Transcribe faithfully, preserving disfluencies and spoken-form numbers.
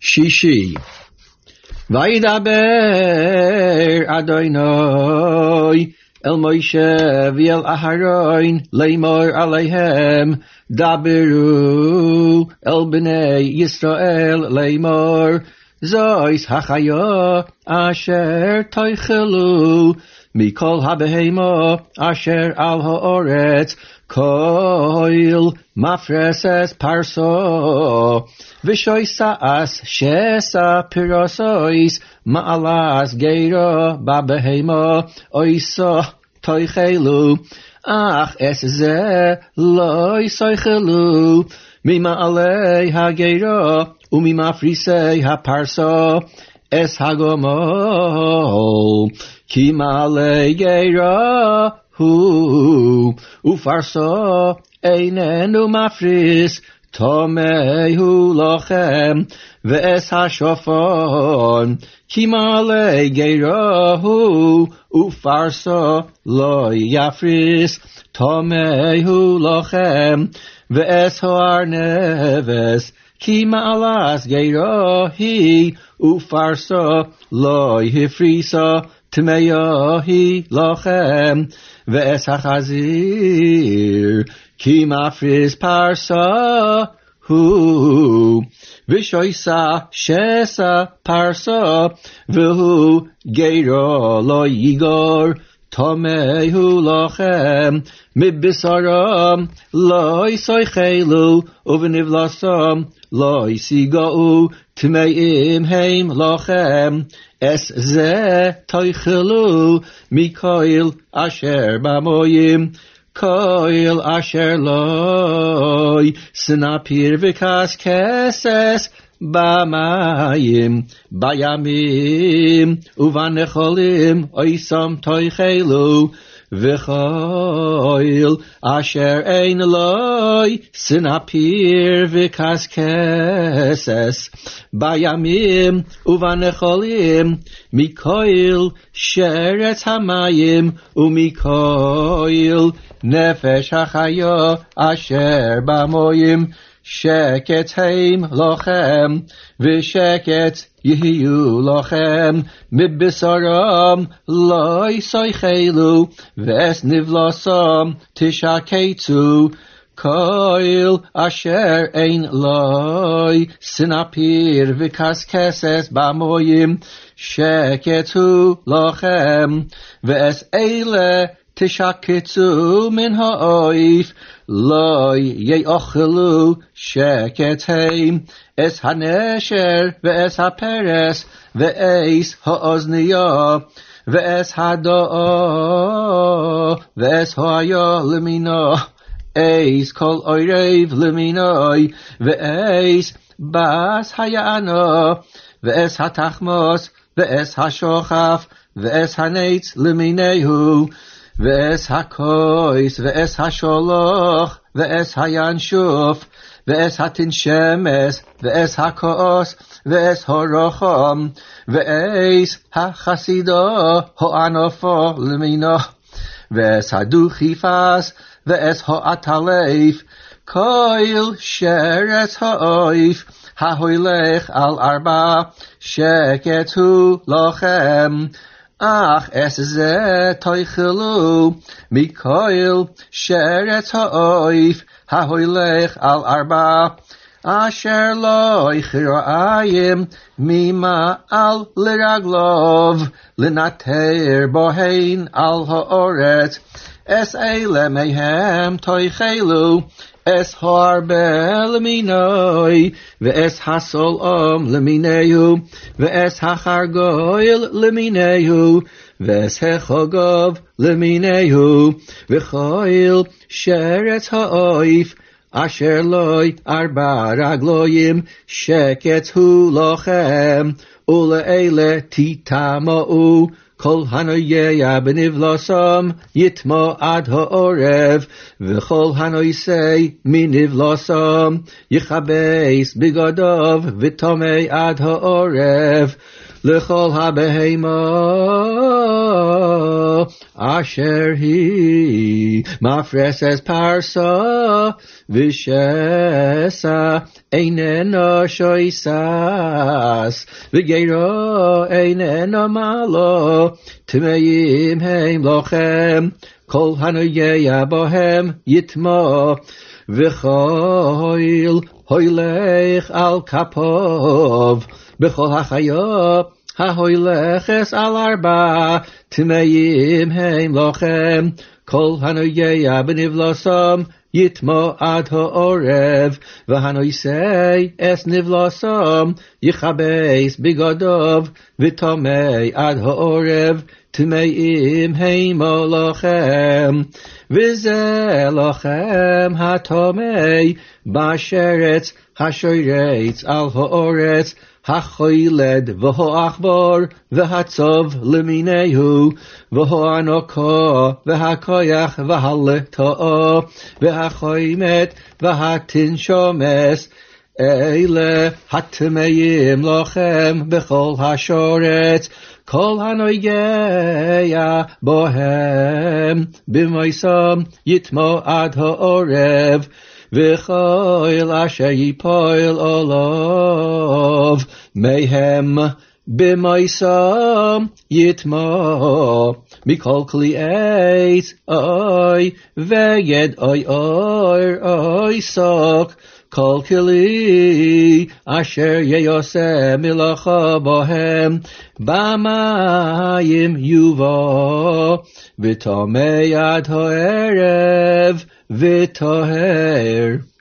שישי. וידבר אדוני אל מוישה ואל אהרון לאמור עליהם, דברו אל בני ישראל לאמור, זויס החיה אשר תאכלו מכל הבהמה אשר על הארץ, כל מפרסת פרסו, ושויסס שסה פירוסויס מעלס גירה בבהמה אויסו תאכלו, אך אס זה לא יאכלו ממעלי הגירה וממפריסי הפרסו אס הגמול, כי מעלי גירה הוא ופרסו איננו מפריס, תומהו לכם, ואס השופון, כי מעלי גירה הוא ופרסו לא יפריס, תומהו לכם, ואס הארנבס, כי מעלס גירה היא ופרסו לא הפריסה, טמאה היא לכם, ואס החזיר, כי מפריס פרסה הוא, ושויסה שסה פרסה, והוא גירה לא יגור, תומהו לכם, מבשרם לא יאכלו, ובנבלסם לא ישיגעו, טמאים הם לכם, אס זה תאכלו מכל אשר במים, כל אשר לא סנפיר וקשקשת במים, בימים ובנחלים אויסם תאכלו, וכל אשר אין לו סנפיר וקשקשת בימים ובנחלים, מכל שרץ המים ומכל נפש החיה אשר במים, שקט הם לכם ושקט יהיו לכם, מבשרם לא יאכלו, ואס נבלסם תשקצו, כל אשר אין לו סנפיר וקשקשת במים, שקט הוא לכם, ואס אלה תשקצו מן האויף, לא יאכלו, שקט הם, אס הנשר ואס הפרס ואס האוזניה ואס הדאה ואס היה למינה, אס כל ערב למינוי, ואס בס היענה, ואס התחמוס ואס השוחף ואס הנץ למיניהו, ואס הקויס ואס השולח ואס הינשוף ואס התנשמס ואס הכוס ואס הרוחם, ואס החסידה הענפה למינה, ואס הדוכיפס ואס העטלף, כל שרץ האויף ההולך על ארבע, שקט הוא לכם, אך אס זה תאכלו מכל שרץ האויף ההולך על ארבע, אשר לא יכרעים ממעל לרגלוב, לנטר בהן על הארץ, אס אלה מהם תאכלו, אס הרבה למינוי, ואס הסולעם למיניהו, ואס החרגויל למיניהו, ואס החגב למיניהו, וכל שרץ האויף אשר לא ארבע רגלויים, שקט הוא לכם, ולאלה תטמאו, כל הנוייה בנבלסם יטמא עד הערב, וכל הנויסי מנבלסם יכבס בגדיו וטמא עד הערב, lechol habehema asher hi mafreses parsa v'shesa eineno shoisas v'geiro eineno malo tmeim heim lochem kol hanoyeya bohem yitmo v'choil hoylech al kapov b'chol hachayot ha-hoyleches al arba tmeim heim lochem kol hanoyeya b'nivlosam yitmo ad ha'orev v'hanoisei es nivlosam yichabeis bigodov v'tomei ad ha'orev tmeim heim lochem v'zeh lochem ha-tomei b'asheretz ha-shoyretz al ha'oretz ha-choyled v'ho-achbor v'hatzov l'minehu v'ho-anoko v'ha-koyach v'ha-leto'o v'ha-choymet v'ha-tinshomes eile ha-tmeim lochem b'chol ha-shoretz kol hanoyeya bohem b'moisam yitmo ad ha'orev v'choil asher yipoil olav mehem b'moisam yitmo mikol kli eitz oy v'yed oy oy oy sok kol kli asher yeyose milacha bohem b'mayim yuvo v'tomei ad ha'erev v'toher